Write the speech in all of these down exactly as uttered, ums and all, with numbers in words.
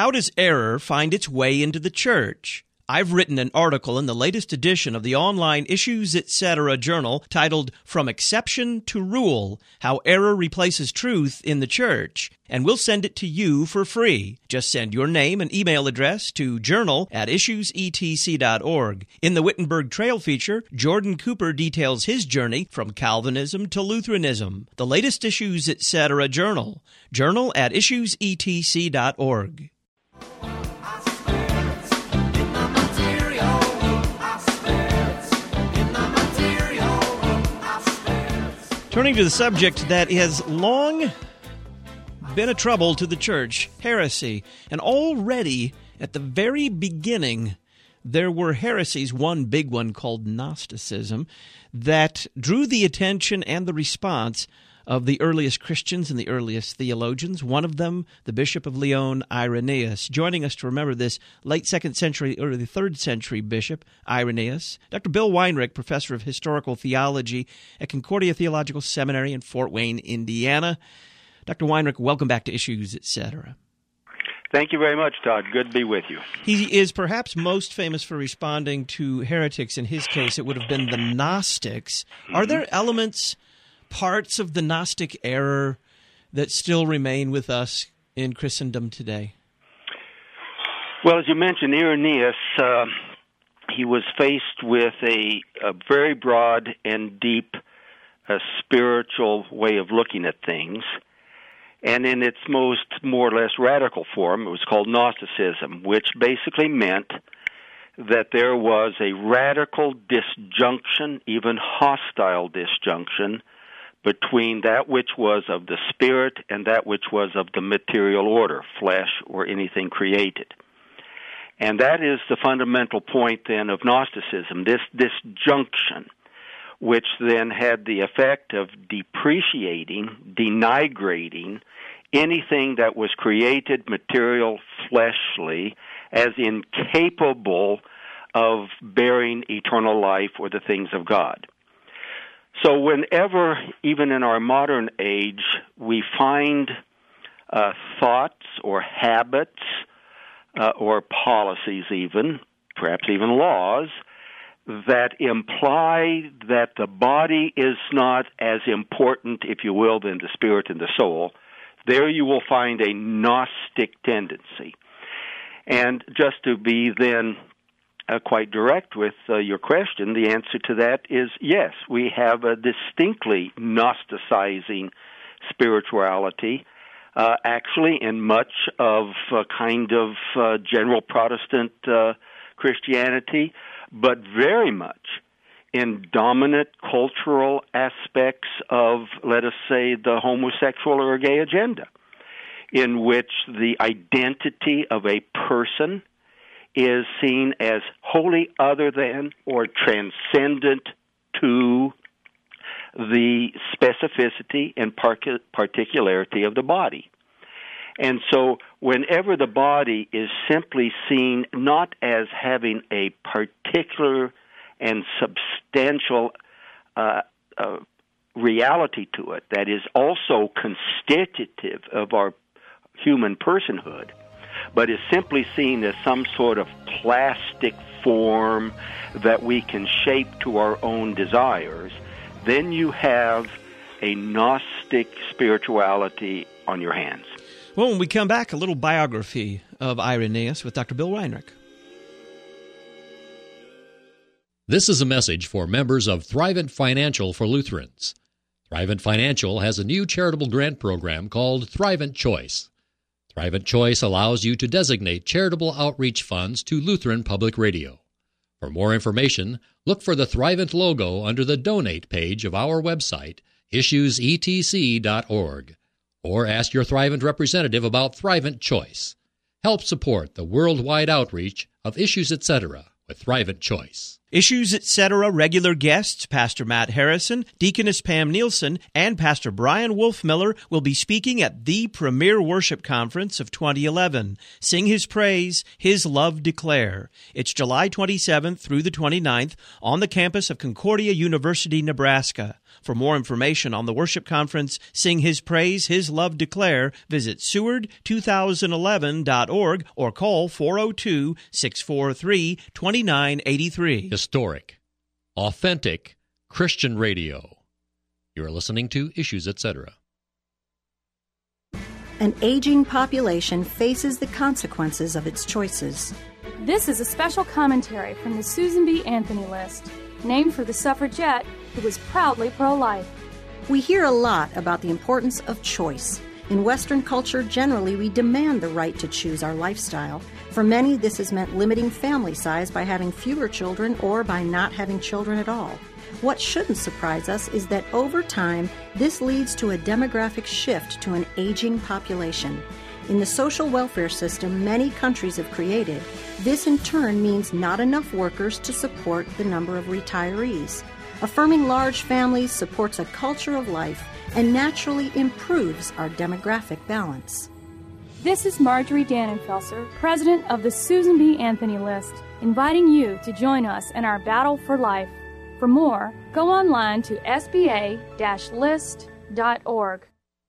How does error find its way into the church? I've written an article in the latest edition of the online Issues Etc. journal titled From Exception to Rule, How Error Replaces Truth in the Church, and we'll send it to you for free. Just send your name and email address to journal at issues e t c dot org. In the Wittenberg Trail feature, Jordan Cooper details his journey from Calvinism to Lutheranism. The latest Issues Etc. journal, journal at issues e t c dot org. Turning to the subject that has long been a trouble to the church, heresy. And already at the very beginning, there were heresies, one big one called Gnosticism, that drew the attention and the response of the earliest Christians and the earliest theologians. One of them, the Bishop of Lyon, Irenaeus. Joining us to remember this, late second century, early third century Bishop Irenaeus, Doctor Bill Weinrich, Professor of Historical Theology at Concordia Theological Seminary in Fort Wayne, Indiana. Doctor Weinrich, welcome back to Issues Etc. Thank you very much, Todd. Good to be with you. He is perhaps most famous for responding to heretics. In his case, it would have been the Gnostics. Mm-hmm. Are there elements, parts of the Gnostic error that still remain with us in Christendom today? Well, as you mentioned, Irenaeus, uh, he was faced with a, a very broad and deep uh, spiritual way of looking at things. And in its most more or less radical form, it was called Gnosticism, which basically meant that there was a radical disjunction, even hostile disjunction, between that which was of the spirit and that which was of the material order, flesh or anything created. And that is the fundamental point then of Gnosticism, this disjunction, which then had the effect of depreciating, denigrating anything that was created, material, fleshly, as incapable of bearing eternal life or the things of God. So whenever, even in our modern age, we find uh, thoughts or habits uh, or policies even, perhaps even laws, that imply that the body is not as important, if you will, than the spirit and the soul, there you will find a Gnostic tendency. And just to be then uh, quite direct with uh, your question, the answer to that is yes, we have a distinctly Gnosticizing spirituality, uh, actually in much of a kind of uh, general Protestant uh, Christianity, but very much in dominant cultural aspects of, let us say, the homosexual or gay agenda, in which the identity of a person is seen as wholly other than or transcendent to the specificity and particularity of the body. And so whenever the body is simply seen not as having a particular and substantial uh, uh, reality to it that is also constitutive of our human personhood, but is simply seen as some sort of plastic form that we can shape to our own desires, then you have a Gnostic spirituality on your hands. Well, when we come back, a little biography of Irenaeus with Doctor Bill Weinrich. This is a message for members of Thrivent Financial for Lutherans. Thrivent Financial has a new charitable grant program called Thrivent Choice. Thrivent Choice allows you to designate charitable outreach funds to Lutheran Public Radio. For more information, look for the Thrivent logo under the Donate page of our website, issues e t c dot org, or ask your Thrivent representative about Thrivent Choice. Help support the worldwide outreach of Issues Etc. with Thrivent Choice. Issues Etc. regular guests, Pastor Matt Harrison, Deaconess Pam Nielsen, and Pastor Brian Wolfmiller will be speaking at the premier worship conference of twenty eleven. Sing His Praise, His Love Declare. It's July twenty-seventh through the twenty-ninth on the campus of Concordia University, Nebraska. For more information on the worship conference, Sing His Praise, His Love Declare, visit Seward twenty eleven dot org or call four oh two, six four three, two nine eight three. Historic, authentic Christian radio. You're listening to Issues, et cetera. An aging population faces the consequences of its choices. This is a special commentary from the Susan B. Anthony List, named for the suffragette who was proudly pro-life. We hear a lot about the importance of choice. In Western culture, generally, we demand the right to choose our lifestyle. For many, this has meant limiting family size by having fewer children or by not having children at all. What shouldn't surprise us is that over time, this leads to a demographic shift to an aging population. In the social welfare system many countries have created, this in turn means not enough workers to support the number of retirees. Affirming large families supports a culture of life and naturally improves our demographic balance. This is Marjorie Dannenfelser, president of the Susan B. Anthony List, inviting you to join us in our battle for life. For more, go online to s b a dash list dot org.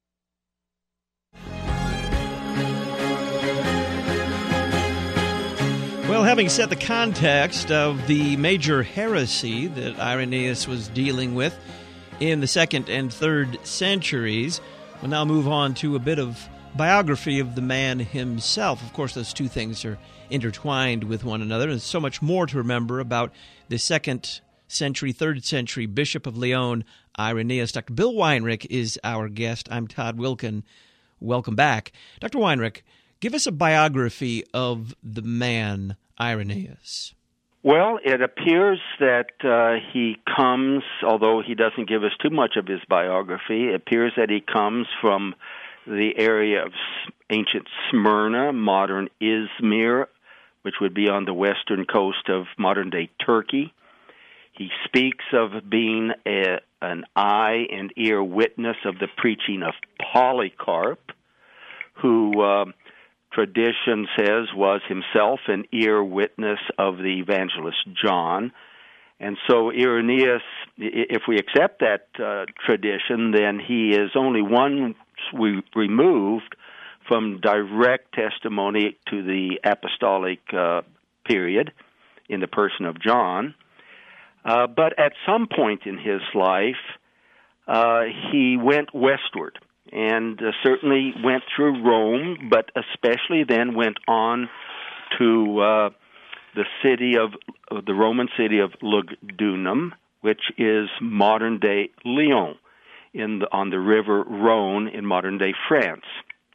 Well, having set the context of the major heresy that Irenaeus was dealing with in the second and third centuries, we'll now move on to a bit of biography of the man himself. Of course, those two things are intertwined with one another. There's so much more to remember about the second century, third century Bishop of Lyon, Irenaeus. Doctor Bill Weinrich is our guest. I'm Todd Wilkin. Welcome back. Doctor Weinrich, give us a biography of the man Irenaeus. Well, it appears that uh, he comes, although he doesn't give us too much of his biography, it appears that he comes from the area of ancient Smyrna, modern Izmir, which would be on the western coast of modern-day Turkey. He speaks of being a, an eye and ear witness of the preaching of Polycarp, who uh, tradition says was himself an ear witness of the evangelist John. And so Irenaeus, if we accept that uh, tradition, then he is only one removed from direct testimony to the apostolic uh, period in the person of John. Uh, but at some point in his life, uh, he went westward and uh, certainly went through Rome, but especially then went on to uh, the city of uh, the Roman city of Lugdunum, which is modern-day Lyon, in the, on the river Rhone in modern-day France.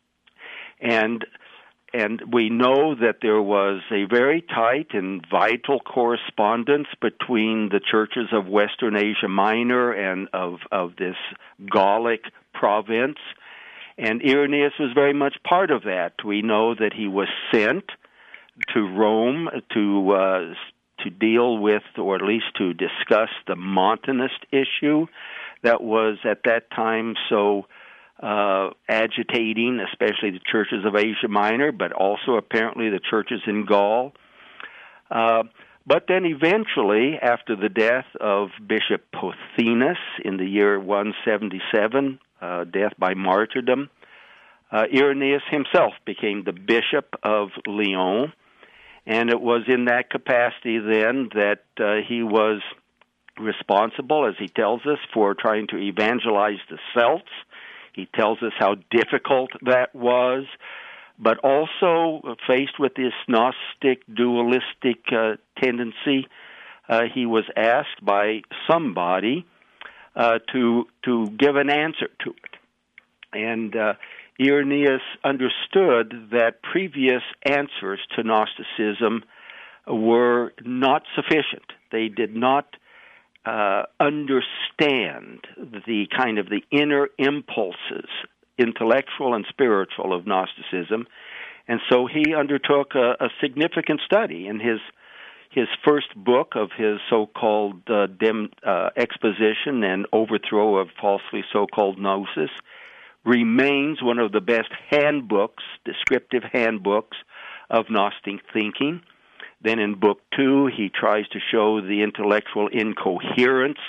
And And we know that there was a very tight and vital correspondence between the churches of Western Asia Minor and of, of this Gallic province. And Irenaeus was very much part of that. We know that he was sent to Rome to uh, to deal with, or at least to discuss, the Montanist issue that was at that time so Uh, agitating, especially the churches of Asia Minor, but also apparently the churches in Gaul. Uh, but then eventually, after the death of Bishop Pothinus in the year one seventy-seven, uh, death by martyrdom, uh, Irenaeus himself became the Bishop of Lyon, and it was in that capacity then that uh, he was responsible, as he tells us, for trying to evangelize the Celts. He tells us how difficult that was, but also faced with this Gnostic, dualistic uh, tendency, uh, he was asked by somebody uh, to to give an answer to it. And uh, Irenaeus understood that previous answers to Gnosticism were not sufficient. They did not Uh, understand the kind of the inner impulses, intellectual and spiritual, of Gnosticism, and so he undertook a, a significant study. In his his first book of his so-called uh, dem, uh, exposition and overthrow of falsely so-called gnosis remains one of the best handbooks, descriptive handbooks of Gnostic thinking. Then in Book Two, he tries to show the intellectual incoherence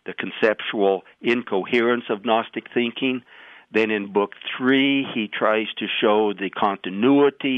the conceptual incoherence of Gnostic thinking. Then in Book three, he tries to show the continuity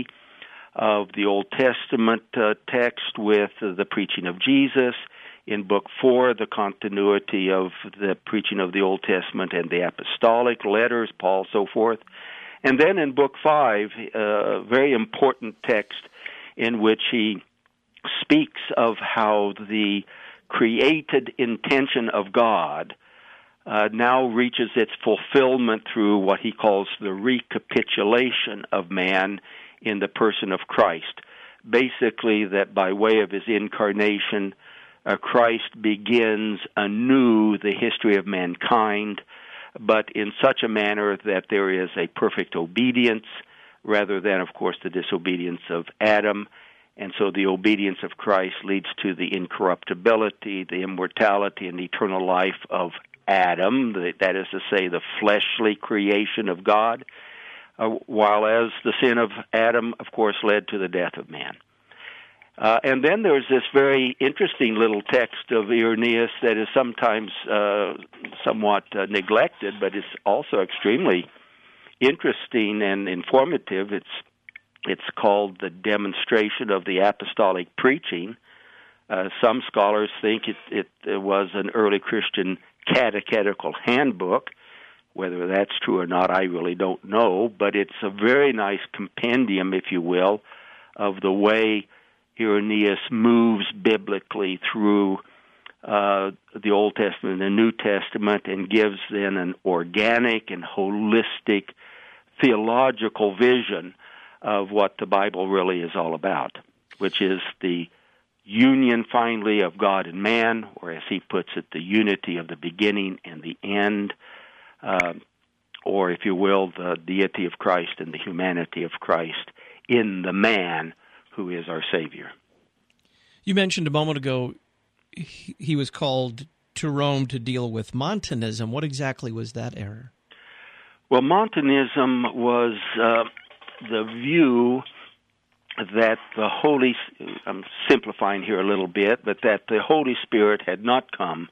of the Old Testament uh, text with uh, the preaching of Jesus. In Book four, the continuity of the preaching of the Old Testament and the apostolic letters, Paul, so forth. And then in Book five, a uh, very important text in which he speaks of how the created intention of God uh, now reaches its fulfillment through what he calls the recapitulation of man in the person of Christ. Basically, that by way of his incarnation, uh, Christ begins anew the history of mankind, but in such a manner that there is a perfect obedience rather than, of course, the disobedience of Adam. And so the obedience of Christ leads to the incorruptibility, the immortality, and eternal life of Adam, that is to say, the fleshly creation of God, uh, while as the sin of Adam, of course, led to the death of man. Uh, and then there's this very interesting little text of Irenaeus that is sometimes uh, somewhat uh, neglected, but is also extremely interesting and informative. It's it's called The Demonstration of the Apostolic Preaching. Uh, some scholars think it, it, it was an early Christian catechetical handbook. Whether that's true or not, I really don't know, but it's a very nice compendium, if you will, of the way Irenaeus moves biblically through uh, the Old Testament and the New Testament and gives then an organic and holistic theological vision of what the Bible really is all about, which is the union, finally, of God and man, or as he puts it, the unity of the beginning and the end, uh, or, if you will, the deity of Christ and the humanity of Christ in the man who is our Savior. You mentioned a moment ago he, he was called to Rome to deal with Montanism. What exactly was that error? Well, Montanism was uh, the view that the Holy, I'm simplifying here a little bit, but that the Holy Spirit had not come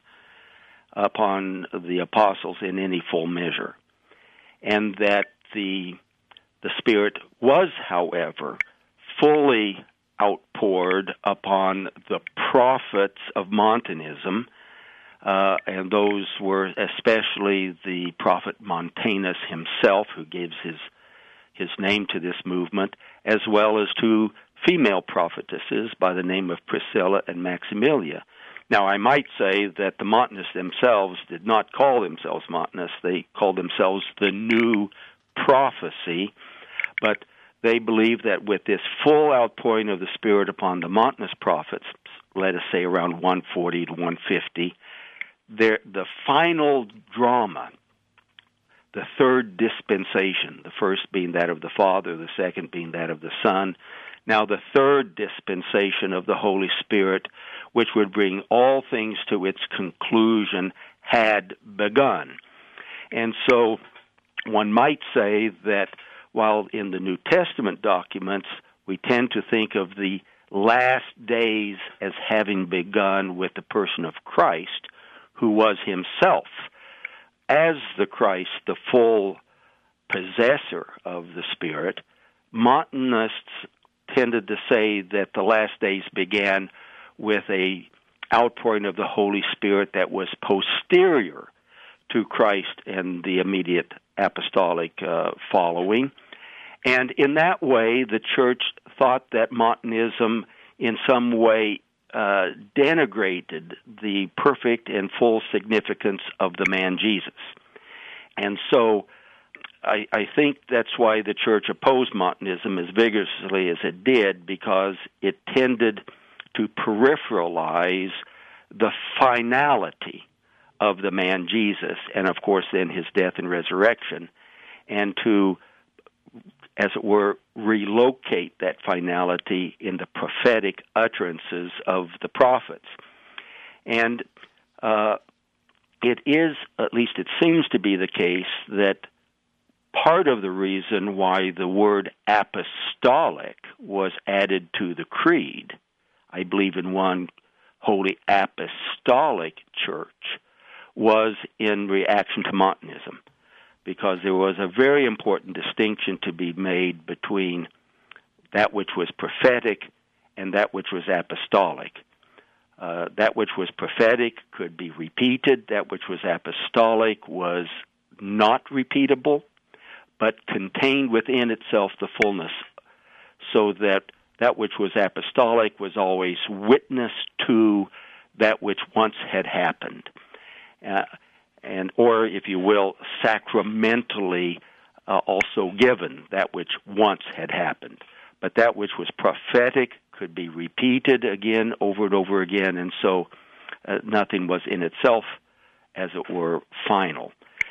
upon the apostles in any full measure, and that the the Spirit was, however, fully outpoured upon the prophets of Montanism, uh, and those were especially the prophet Montanus himself, who gives his his name to this movement, as well as two female prophetesses by the name of Priscilla and Maximilia. Now, I might say that the Montanists themselves did not call themselves Montanists. They called themselves the New Prophecy, but they believe that with this full outpouring of the Spirit upon the Montanist prophets, let us say around one forty to one fifty, there, the final drama, the third dispensation, the first being that of the Father, the second being that of the Son, now the third dispensation of the Holy Spirit, which would bring all things to its conclusion, had begun. And so one might say that while in the New Testament documents we tend to think of the last days as having begun with the person of Christ, who was himself, as the Christ, the full possessor of the Spirit, Montanists tended to say that the last days began with a outpouring of the Holy Spirit that was posterior to Christ and the immediate apostolic uh, following. And in that way, the Church thought that Montanism in some way uh, denigrated the perfect and full significance of the man Jesus. And so I, I think that's why the Church opposed Montanism as vigorously as it did, because it tended to peripheralize the finality of the man Jesus, and of course then his death and resurrection, and to, as it were, relocate that finality in the prophetic utterances of the prophets. And uh, it is, at least it seems to be the case, that part of the reason why the word apostolic was added to the creed, I believe in one holy apostolic church, was in reaction to Montanism, because there was a very important distinction to be made between that which was prophetic and that which was apostolic. Uh, that which was prophetic could be repeated. That which was apostolic was not repeatable, but contained within itself the fullness, so that that which was apostolic was always witness to that which once had happened, uh, and or, if you will, sacramentally uh, also given that which once had happened. But that which was prophetic could be repeated again, over and over again, and so uh, nothing was in itself, as it were, final.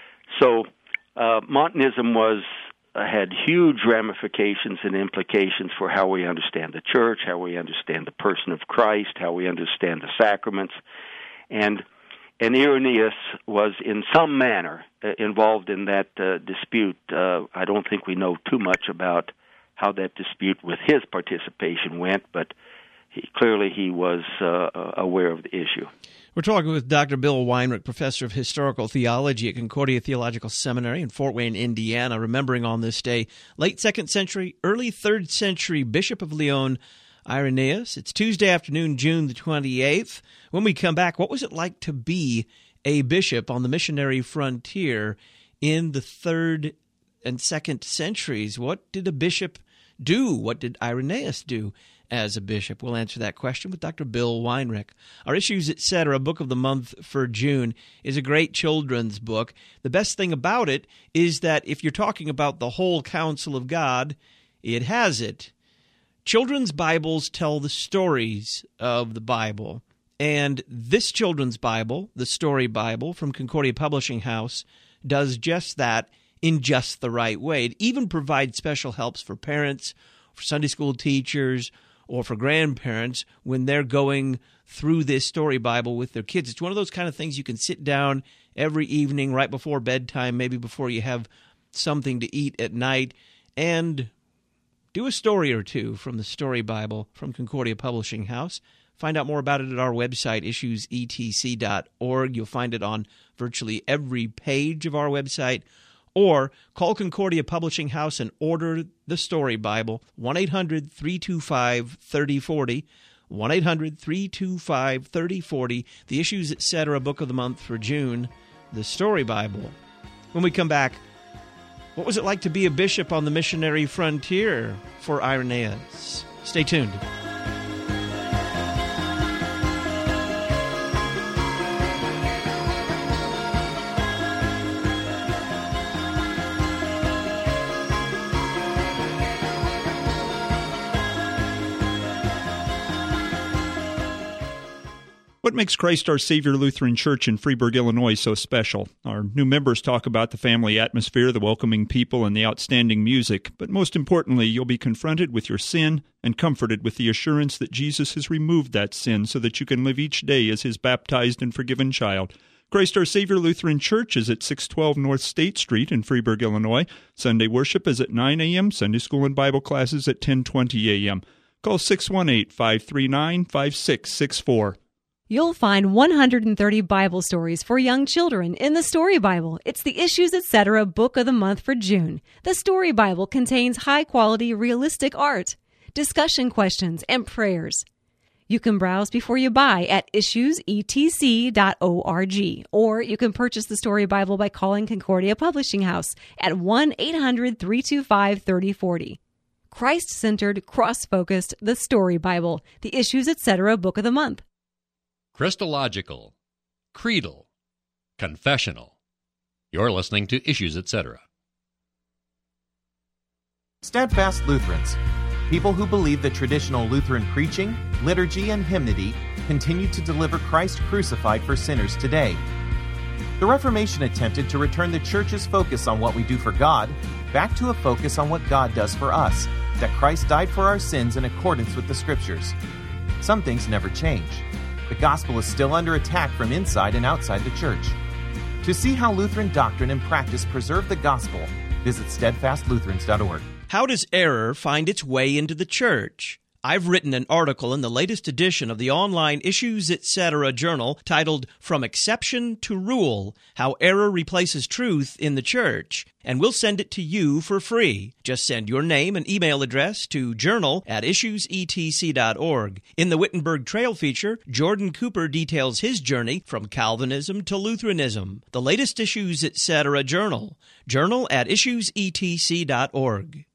So uh, Montanism was uh, had huge ramifications and implications for how we understand the church, how we understand the person of Christ, how we understand the sacraments, and and Irenaeus was in some manner uh, involved in that uh, dispute. Uh, I don't think we know too much about how that dispute with his participation went, but he, clearly he was uh, aware of the issue. We're talking with Doctor Bill Weinrich, professor of historical theology at Concordia Theological Seminary in Fort Wayne, Indiana, remembering on this day, late second century, early third century Bishop of Lyon, Irenaeus. It's Tuesday afternoon, June the twenty-eighth. When we come back, what was it like to be a bishop on the missionary frontier in the third and second centuries? What did a bishop do? What did Irenaeus do as a bishop? We'll answer that question with Doctor Bill Weinrich. Our Issues, et cetera, book of the month for June, is a great children's book. The best thing about it is that if you're talking about the whole counsel of God, it has it. Children's Bibles tell the stories of the Bible. And this children's Bible, the Story Bible from Concordia Publishing House, does just that in just the right way. It even provides special helps for parents, for Sunday school teachers, or for grandparents when they're going through this story Bible with their kids. It's one of those kind of things you can sit down every evening right before bedtime, maybe before you have something to eat at night, and do a story or two from the Story Bible from Concordia Publishing House. Find out more about it at our website, issues e t c dot org. You'll find it on virtually every page of our website. Or call Concordia Publishing House and order the Story Bible, one eight hundred three two five three oh four oh, one eight hundred three two five three oh four oh, the Issues, et cetera, book of the month for June, the Story Bible. When we come back, what was it like to be a bishop on the missionary frontier for Irenaeus? Stay tuned. What makes Christ Our Savior Lutheran Church in Freeburg, Illinois so special? Our new members talk about the family atmosphere, the welcoming people, and the outstanding music. But most importantly, you'll be confronted with your sin and comforted with the assurance that Jesus has removed that sin so that you can live each day as His baptized and forgiven child. Christ Our Savior Lutheran Church is at six twelve North State Street in Freeburg, Illinois. Sunday worship is at nine a.m., Sunday school and Bible classes at ten twenty a.m. Call six one eight, five three nine, five six six four. You'll find one hundred thirty Bible stories for young children in the Story Bible. It's the Issues, et cetera, book of the month for June. The Story Bible contains high-quality, realistic art, discussion questions, and prayers. You can browse before you buy at issues e t c dot org, or you can purchase the Story Bible by calling Concordia Publishing House at one eight hundred three two five three oh four oh. Christ-centered, cross-focused, the Story Bible, the Issues, et cetera, book of the month. Christological, creedal, confessional. You're listening to Issues, et cetera. Steadfast Lutherans, people who believe that traditional Lutheran preaching, liturgy, and hymnody continue to deliver Christ crucified for sinners today. The Reformation attempted to return the Church's focus on what we do for God back to a focus on what God does for us, that Christ died for our sins in accordance with the Scriptures. Some things never change. The gospel is still under attack from inside and outside the church. To see how Lutheran doctrine and practice preserve the gospel, visit steadfast lutherans dot org. How does error find its way into the church? I've written an article in the latest edition of the online Issues Etc. journal titled From Exception to Rule, How Error Replaces Truth in the Church, and we'll send it to you for free. Just send your name and email address to journal at issues e t c dot org. In the Wittenberg Trail feature, Jordan Cooper details his journey from Calvinism to Lutheranism. The latest Issues Etc. journal, journal at issues e t c dot org.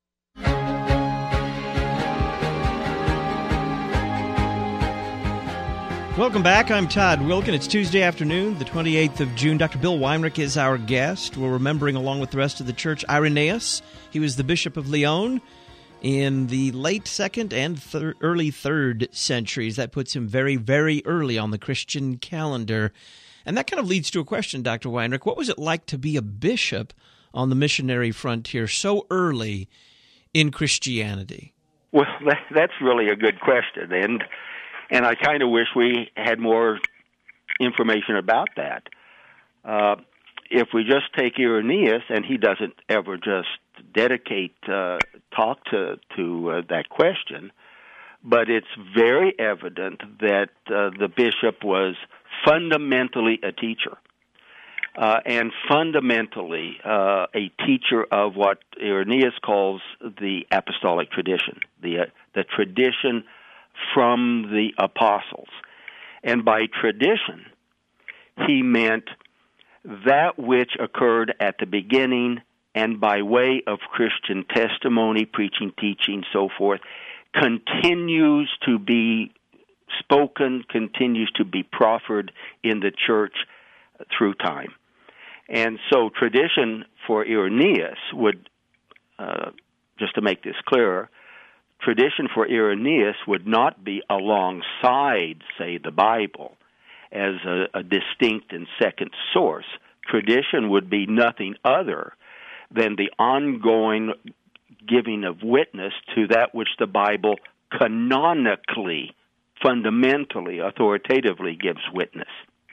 Welcome back. I'm Todd Wilken. It's Tuesday afternoon, the twenty-eighth of June. Doctor Bill Weinrich is our guest. We're remembering, along with the rest of the church, Irenaeus. He was the Bishop of Lyon in the late second and thir- early third centuries. That puts him very, very early on the Christian calendar. And that kind of leads to a question, Doctor Weinrich. What was it like to be a bishop on the missionary frontier so early in Christianity? Well, that, that's really a good question, and and I kind of wish we had more information about that. Uh, if we just take Irenaeus, and he doesn't ever just dedicate uh, talk to to uh, that question, but it's very evident that uh, the bishop was fundamentally a teacher. Uh, and fundamentally uh, a teacher of what Irenaeus calls the apostolic tradition, the uh, the tradition from the apostles. And by tradition, he meant that which occurred at the beginning and by way of Christian testimony, preaching, teaching, so forth, continues to be spoken, continues to be proffered in the church through time. And so tradition for Irenaeus would, uh, just to make this clearer, tradition for Irenaeus would not be alongside, say, the Bible as a, a distinct and second source. Tradition would be nothing other than the ongoing giving of witness to that which the Bible canonically, fundamentally, authoritatively gives witness.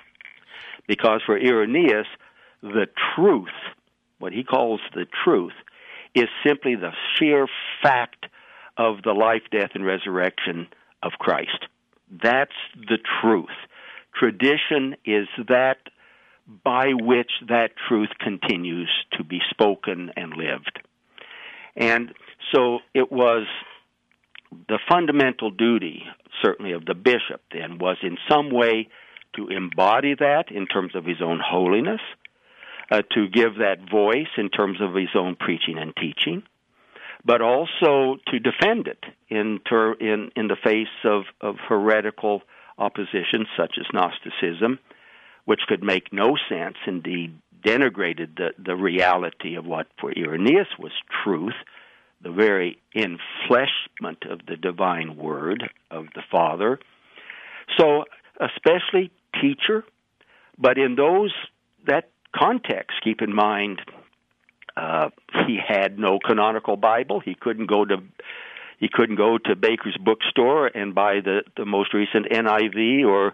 Because for Irenaeus, the truth, what he calls the truth, is simply the sheer fact of the life, death, and resurrection of Christ. That's the truth. Tradition is that by which that truth continues to be spoken and lived. And so it was the fundamental duty, certainly of the bishop then, was in some way to embody that in terms of his own holiness, uh, to give that voice in terms of his own preaching and teaching, but also to defend it in ter- in, in the face of, of heretical opposition such as Gnosticism, which could make no sense, indeed denigrated the, the reality of what for Irenaeus was truth, the very enfleshment of the divine word of the Father. So, especially teacher, but in those that context, keep in mind, uh, he had no canonical Bible. He couldn't go to he couldn't go to Baker's bookstore and buy the, the most recent N I V or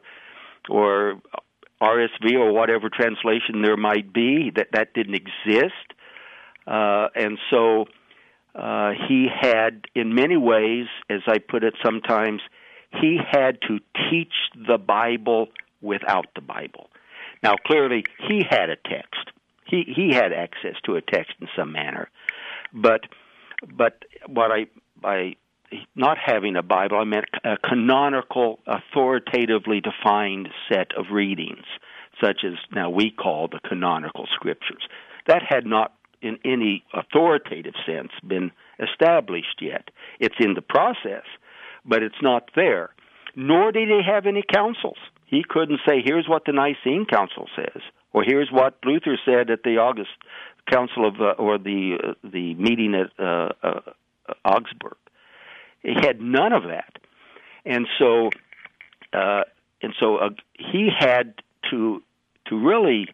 or R S V or whatever translation there might be. That that didn't exist, uh, and so uh, he had, in many ways, as I put it sometimes, he had to teach the Bible without the Bible. Now, clearly, he had a text. He he had access to a text in some manner, but but what I by not having a Bible, I meant a canonical, authoritatively defined set of readings, such as now we call the canonical scriptures. That had not, in any authoritative sense, been established yet. It's in the process, but it's not there. Nor did he have any councils. He couldn't say, here's what the Nicene Council says, or here's what Luther said at the August Council of, uh, or the uh, the meeting at uh, uh, Augsburg. He had none of that, and so uh, and so uh, he had to to really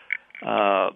uh,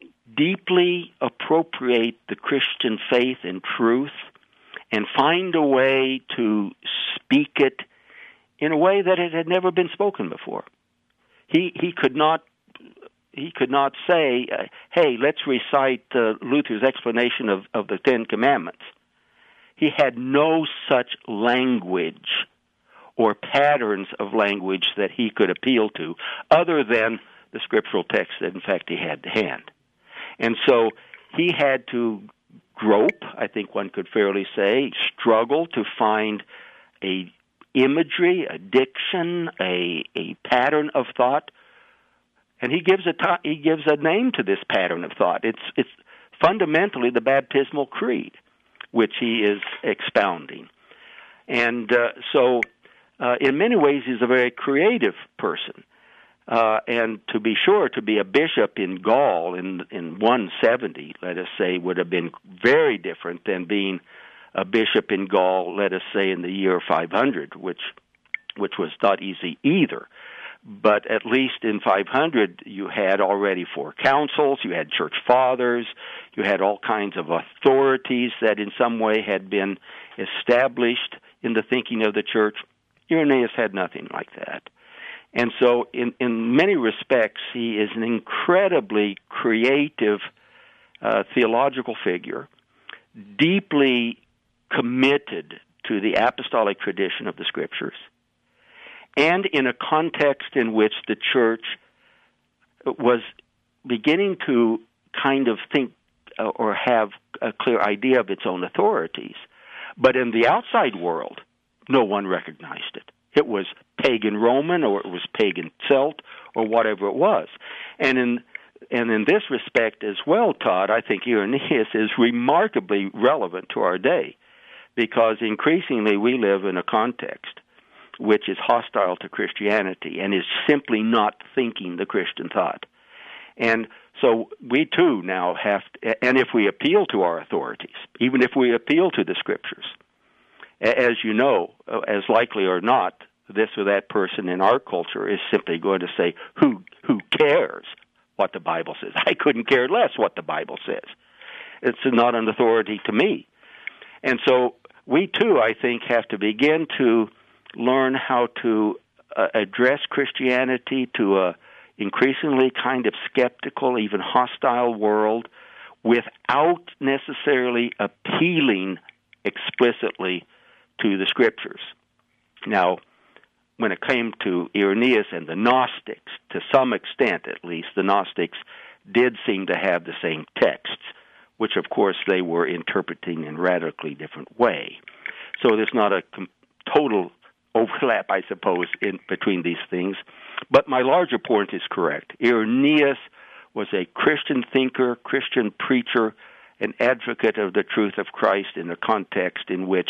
deeply appropriate the Christian faith and truth, and find a way to speak it in a way that it had never been spoken before. He he could not he could not say, uh, "Hey, let's recite uh, Luther's explanation of, of the Ten Commandments." he had no such language or patterns of language that he could appeal to other than the scriptural text that, in fact, he had to hand. And so he had to grope, I think one could fairly say, struggle to find a imagery, a diction, a, a pattern of thought. And he gives a t- he gives a name to this pattern of thought. It's it's fundamentally the baptismal creed, which he is expounding. And uh, so, uh, in many ways, he's a very creative person. Uh, and to be sure, to be a bishop in Gaul in in one seventy, let us say, would have been very different than being a bishop in Gaul, let us say, in the year five hundred, which which was not easy either. But at least in five hundred, you had already four councils, you had church fathers, you had all kinds of authorities that in some way had been established in the thinking of the church. Irenaeus had nothing like that. And so in, in many respects, he is an incredibly creative uh, theological figure, deeply committed to the apostolic tradition of the Scriptures, and in a context in which the church was beginning to kind of think uh, or have a clear idea of its own authorities. But in the outside world, no one recognized it. It was pagan Roman, or it was pagan Celt, or whatever it was. And in and in this respect as well, Todd, I think Irenaeus is remarkably relevant to our day, because increasingly we live in a context which is hostile to Christianity and is simply not thinking the Christian thought. And so we too now have to, and if we appeal to our authorities, even if we appeal to the Scriptures, as you know, as likely or not, this or that person in our culture is simply going to say, who who cares what the Bible says? I couldn't care less what the Bible says. It's not an authority to me. And so we too, I think, have to begin to learn how to uh, address Christianity to a increasingly kind of skeptical, even hostile world without necessarily appealing explicitly to the Scriptures. Now, when it came to Irenaeus and the Gnostics, to some extent at least, the Gnostics did seem to have the same texts, which of course they were interpreting in a radically different way. So there's not a com- total overlap, I suppose, in between these things. But my larger point is correct. Irenaeus was a Christian thinker, Christian preacher, an advocate of the truth of Christ in a context in which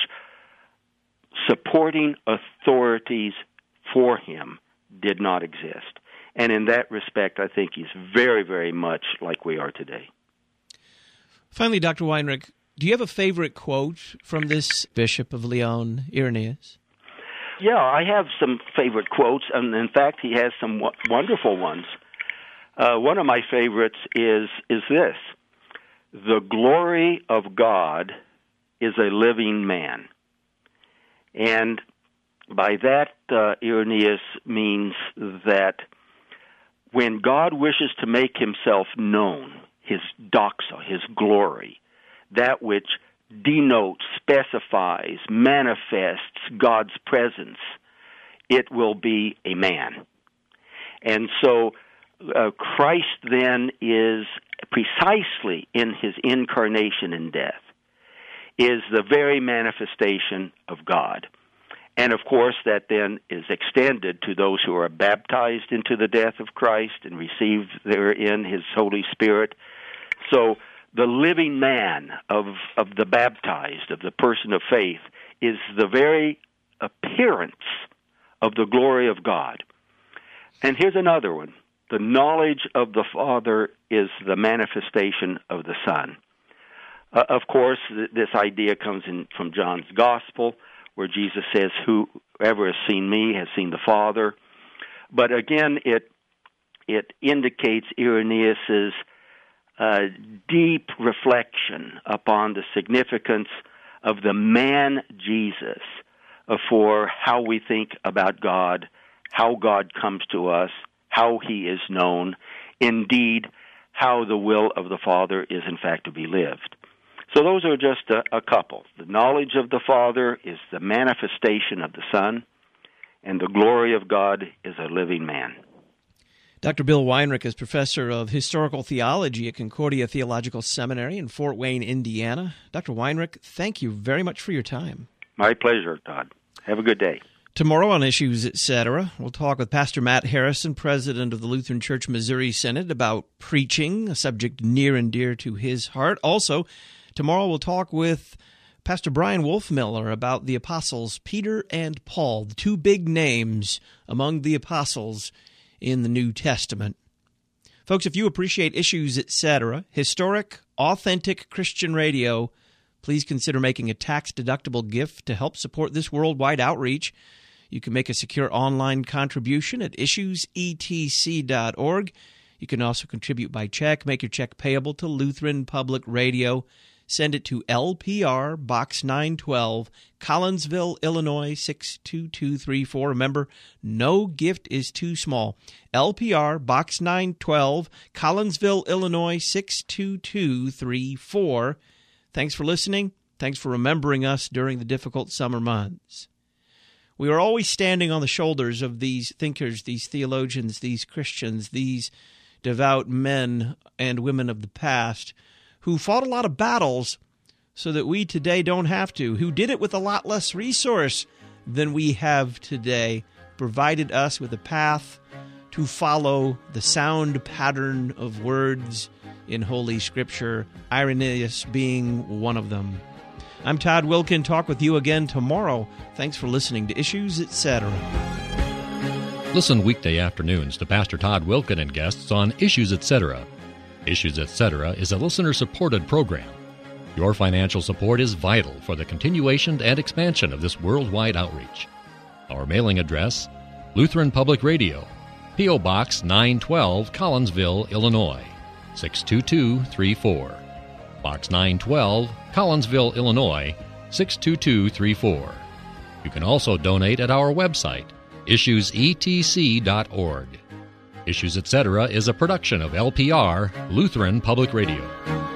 supporting authorities for him did not exist. And in that respect, I think he's very, very much like we are today. Finally, Doctor Weinrich, do you have a favorite quote from this Bishop of Lyon, Irenaeus? Yeah, I have some favorite quotes, and in fact, he has some w- wonderful ones. Uh, one of my favorites is is this: the glory of God is a living man. And by that, uh, Irenaeus means that when God wishes to make himself known, his doxa, his glory, that which denotes, specifies, manifests God's presence, it will be a man. And so uh, Christ then is precisely in his incarnation and death, is the very manifestation of God. And of course, that then is extended to those who are baptized into the death of Christ and receive therein his Holy Spirit. So the living man of, of the baptized, of the person of faith, is the very appearance of the glory of God. And here's another one. The knowledge of the Father is the manifestation of the Son. Uh, of course, th- this idea comes in from John's Gospel, where Jesus says, whoever has seen me has seen the Father. But again, it it indicates Irenaeus' uh, deep reflection upon the significance of the man Jesus uh, for how we think about God, how God comes to us, how he is known, indeed, how the will of the Father is in fact to be lived. So those are just a, a couple. The knowledge of the Father is the manifestation of the Son, and the glory of God is a living man. Doctor Bill Weinrich is professor of historical theology at Concordia Theological Seminary in Fort Wayne, Indiana. Doctor Weinrich, thank you very much for your time. My pleasure, Todd. Have a good day. Tomorrow on Issues, et cetera, we'll talk with Pastor Matt Harrison, president of the Lutheran Church Missouri Synod, about preaching, a subject near and dear to his heart. Also, tomorrow we'll talk with Pastor Brian Wolfmiller about the apostles Peter and Paul, the two big names among the apostles in the New Testament. Folks, if you appreciate Issues, et cetera, historic, authentic Christian radio, please consider making a tax-deductible gift to help support this worldwide outreach. You can make a secure online contribution at issues e t c dot org. You can also contribute by check. Make your check payable to Lutheran Public Radio. Send it to L P R, Box nine twelve, Collinsville, Illinois, six two two three four. Remember, no gift is too small. L P R, Box nine twelve, Collinsville, Illinois, six two two three four. Thanks for listening. Thanks for remembering us during the difficult summer months. We are always standing on the shoulders of these thinkers, these theologians, these Christians, these devout men and women of the past who fought a lot of battles so that we today don't have to, who did it with a lot less resource than we have today, provided us with a path to follow the sound pattern of words in Holy Scripture, Irenaeus being one of them. I'm Todd Wilkin. Talk with you again tomorrow. Thanks for listening to Issues, et cetera. Listen weekday afternoons to Pastor Todd Wilkin and guests on Issues, et cetera. Issues, et cetera is a listener-supported program. Your financial support is vital for the continuation and expansion of this worldwide outreach. Our mailing address, Lutheran Public Radio, P O. Box nine twelve, Collinsville, Illinois, six two two three four. Box nine twelve, Collinsville, Illinois, six two two three four. You can also donate at our website, issues e t c dot org. Issues, et cetera is a production of L P R, Lutheran Public Radio.